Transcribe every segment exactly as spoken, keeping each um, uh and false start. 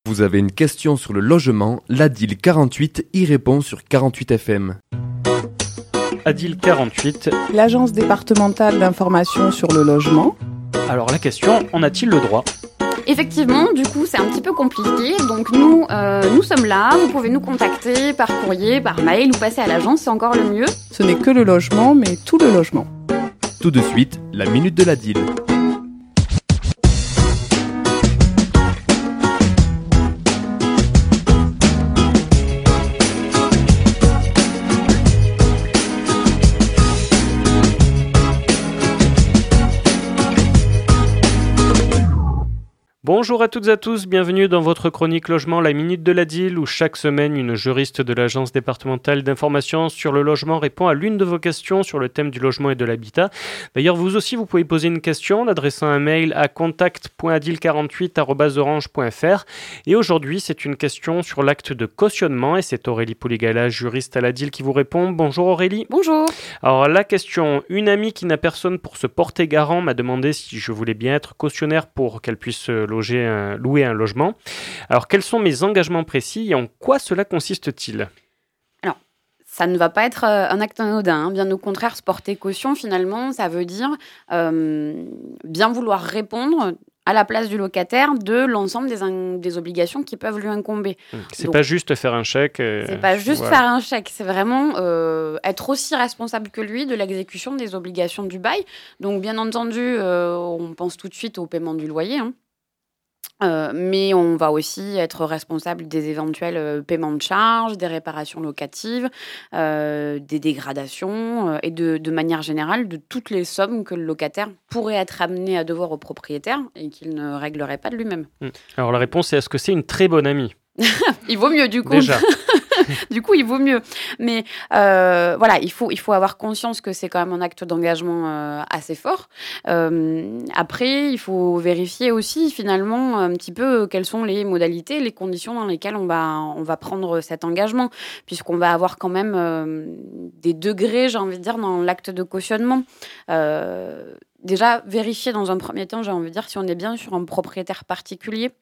Vous avez une question sur le logement, l'Adil quarante-huit y répond sur quarante-huit F M. Adil quarante-huit. L'Agence départementale d'information sur le logement. Alors la question, en a-t-il le droit ? Effectivement, du coup, c'est un petit peu compliqué. Donc nous, euh, nous sommes là. Vous pouvez nous contacter par courrier, par mail ou passer à l'agence, c'est encore le mieux. Ce n'est que le logement, mais tout le logement. Tout de suite, la minute de l'Adil. Bonjour à toutes et à tous, bienvenue dans votre chronique logement, la minute de l'Adil, où chaque semaine, une juriste de l'Agence départementale d'information sur le logement répond à l'une de vos questions sur le thème du logement et de l'habitat. D'ailleurs, vous aussi, vous pouvez poser une question en adressant un mail à contact point adil quarante-huit arobase orange point f r. Et aujourd'hui, c'est une question sur l'acte de cautionnement et c'est Aurélie Pouligala, juriste à l'Adil, qui vous répond. Bonjour Aurélie. Bonjour. Alors la question, une amie qui n'a personne pour se porter garant m'a demandé si je voulais bien être cautionnaire pour qu'elle puisse loger Un, louer un logement. Alors, quels sont mes engagements précis et en quoi cela consiste-t-il ? Alors, ça ne va pas être euh, un acte anodin. Hein. Bien au contraire, se porter caution, finalement, ça veut dire euh, bien vouloir répondre à la place du locataire de l'ensemble des, in- des obligations qui peuvent lui incomber. C'est Donc, pas juste faire un chèque. Euh, c'est pas juste voilà. faire un chèque, c'est vraiment euh, être aussi responsable que lui de l'exécution des obligations du bail. Donc, bien entendu, euh, on pense tout de suite au paiement du loyer, hein. Euh, mais on va aussi être responsable des éventuels euh, paiements de charges, des réparations locatives, euh, des dégradations euh, et de, de manière générale de toutes les sommes que le locataire pourrait être amené à devoir au propriétaire et qu'il ne réglerait pas de lui-même. Alors la réponse est, est-ce que c'est une très bonne amie ? Il vaut mieux du coup. Déjà. Du coup, il vaut mieux. Mais euh, voilà, il faut, il faut avoir conscience que c'est quand même un acte d'engagement euh, assez fort. Euh, après, il faut vérifier aussi finalement un petit peu quelles sont les modalités, les conditions dans lesquelles on va, on va prendre cet engagement, puisqu'on va avoir quand même euh, des degrés, j'ai envie de dire, dans l'acte de cautionnement. Euh, déjà, vérifier dans un premier temps, j'ai envie de dire, si on est bien sur un propriétaire particulier.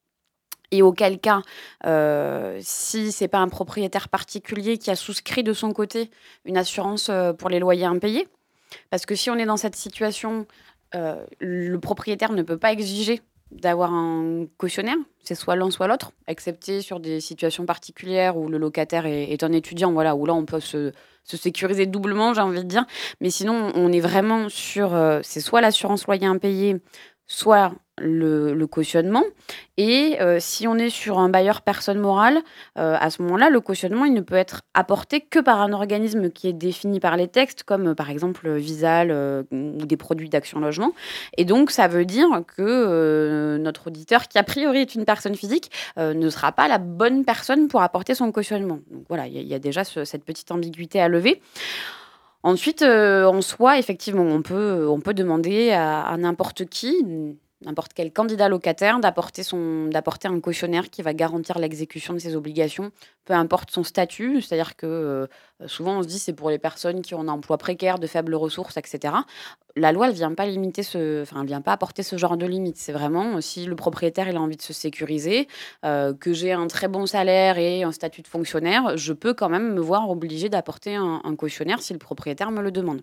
Et auquel cas, euh, si ce n'est pas un propriétaire particulier qui a souscrit de son côté une assurance euh, pour les loyers impayés, parce que si on est dans cette situation, euh, le propriétaire ne peut pas exiger d'avoir un cautionnaire, c'est soit l'un soit l'autre, excepté sur des situations particulières où le locataire est, est un étudiant, voilà, où là on peut se, se sécuriser doublement, j'ai envie de dire. Mais sinon, on est vraiment sur, euh, c'est soit l'assurance loyer impayé, soit le, le cautionnement. Et euh, si on est sur un bailleur personne morale, euh, à ce moment-là, le cautionnement, il ne peut être apporté que par un organisme qui est défini par les textes, comme euh, par exemple Visal euh, ou des produits d'Action Logement. Et donc, ça veut dire que euh, notre auditeur, qui a priori est une personne physique, euh, ne sera pas la bonne personne pour apporter son cautionnement. Donc voilà, il y, y a déjà ce, cette petite ambiguïté à lever. Ensuite, euh, en soi, effectivement, on peut, on peut demander à, à n'importe qui, n'importe quel candidat locataire, d'apporter, son, d'apporter un cautionnaire qui va garantir l'exécution de ses obligations, peu importe son statut. C'est-à-dire que euh, souvent, on se dit c'est pour les personnes qui ont un emploi précaire, de faibles ressources, et cetera. La loi, elle ne vient pas limiter ce, enfin, elle vient pas apporter ce genre de limite. C'est vraiment, si le propriétaire il a envie de se sécuriser, euh, que j'ai un très bon salaire et un statut de fonctionnaire, je peux quand même me voir obligée d'apporter un, un cautionnaire si le propriétaire me le demande.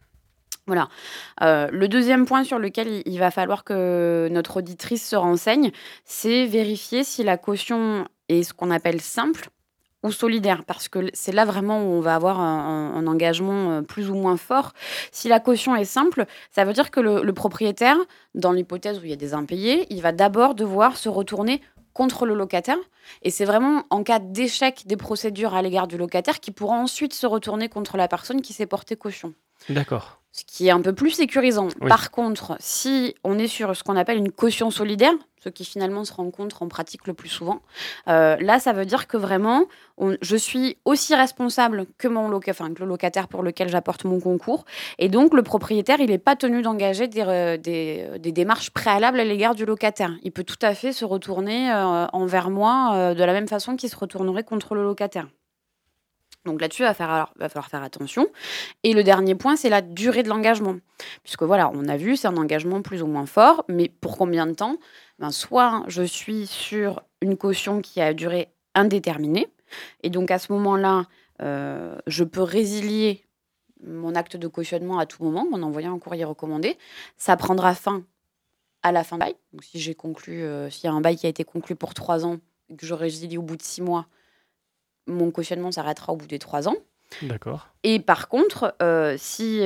Voilà. Euh, le deuxième point sur lequel il, il va falloir que notre auditrice se renseigne, c'est vérifier si la caution est ce qu'on appelle simple ou solidaire, parce que c'est là vraiment où on va avoir un, un, un engagement plus ou moins fort. Si la caution est simple, ça veut dire que le, le propriétaire, dans l'hypothèse où il y a des impayés, il va d'abord devoir se retourner contre le locataire. Et c'est vraiment en cas d'échec des procédures à l'égard du locataire qu'il pourra ensuite se retourner contre la personne qui s'est portée caution. D'accord. Ce qui est un peu plus sécurisant. Oui. Par contre, si on est sur ce qu'on appelle une caution solidaire, ce qui finalement se rencontre en pratique le plus souvent, euh, là, ça veut dire que vraiment, on, je suis aussi responsable que, mon loca- enfin, que le locataire pour lequel j'apporte mon concours. Et donc, le propriétaire, il n'est pas tenu d'engager des, euh, des, des démarches préalables à l'égard du locataire. Il peut tout à fait se retourner euh, envers moi euh, de la même façon qu'il se retournerait contre le locataire. Donc là-dessus, il va, faire, alors, va falloir faire attention. Et le dernier point, c'est la durée de l'engagement. Puisque voilà, on a vu, c'est un engagement plus ou moins fort, mais pour combien de temps ? Ben, soit je suis sur une caution qui a duré indéterminée. Et donc, à ce moment-là, euh, je peux résilier mon acte de cautionnement à tout moment en envoyant un courrier recommandé. Ça prendra fin à la fin du bail. Donc, si j'ai conclu, euh, s'il y a un bail qui a été conclu pour trois ans et que je résilie au bout de six mois, mon cautionnement s'arrêtera au bout des trois ans. D'accord. Et par contre, euh, si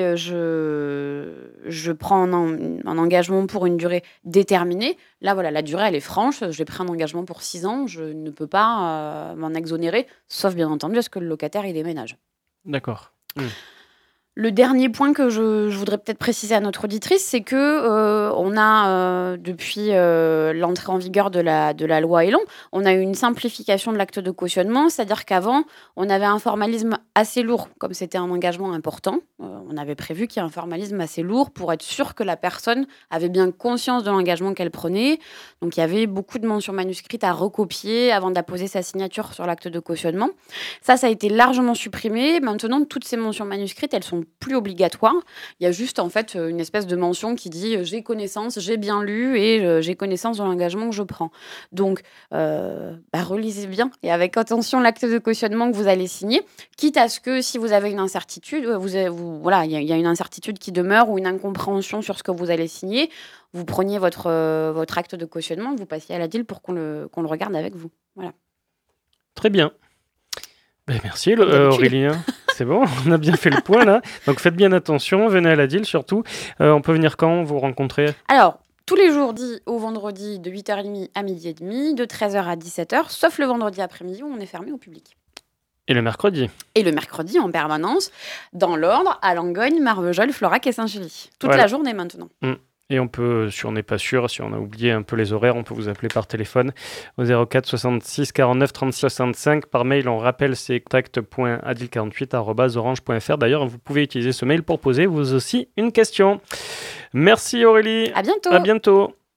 je, je prends un, un engagement pour une durée déterminée, là, voilà, la durée, elle est franche. J'ai pris un engagement pour six ans. Je ne peux pas euh, m'en exonérer, sauf bien entendu à ce que le locataire il déménage. D'accord. Mmh. Le dernier point que je, je voudrais peut-être préciser à notre auditrice, c'est que euh, on a, euh, depuis euh, l'entrée en vigueur de la, de la loi Elan, on a eu une simplification de l'acte de cautionnement, c'est-à-dire qu'avant, on avait un formalisme assez lourd, comme c'était un engagement important. Euh, on avait prévu qu'il y ait un formalisme assez lourd pour être sûr que la personne avait bien conscience de l'engagement qu'elle prenait. Donc, il y avait beaucoup de mentions manuscrites à recopier avant d'apposer sa signature sur l'acte de cautionnement. Ça, ça a été largement supprimé. Maintenant, toutes ces mentions manuscrites, elles sont plus obligatoire. Il y a juste en fait une espèce de mention qui dit euh, j'ai connaissance, j'ai bien lu et euh, j'ai connaissance de l'engagement que je prends. Donc, euh, bah, relisez bien et avec attention l'acte de cautionnement que vous allez signer, quitte à ce que si vous avez une incertitude, vous, avez, vous voilà, il y, y a une incertitude qui demeure ou une incompréhension sur ce que vous allez signer, vous preniez votre euh, votre acte de cautionnement, vous passiez à la D I L pour qu'on le qu'on le regarde avec vous. Voilà. Très bien. Ben, merci euh, Aurélien. C'est bon, on a bien fait le point là. Donc faites bien attention, venez à la D I L surtout. Euh, on peut venir quand vous rencontrer ? Alors, tous les jours dits au vendredi de huit heures trente à midi et demi, de treize heures à dix-sept heures, sauf le vendredi après-midi où on est fermé au public. Et le mercredi ? Et le mercredi en permanence, dans l'ordre, à Langogne, Marvejols, Florac et Saint-Gély. Toute voilà. la journée maintenant. Mmh. Et on peut, si on n'est pas sûr, si on a oublié un peu les horaires, on peut vous appeler par téléphone au zéro quatre soixante-six quarante-neuf trente-six soixante-cinq. Par mail, on rappelle c'est contact point adil quarante-huit arobase orange point f r. D'ailleurs, vous pouvez utiliser ce mail pour poser vous aussi une question. Merci Aurélie. À bientôt. À bientôt.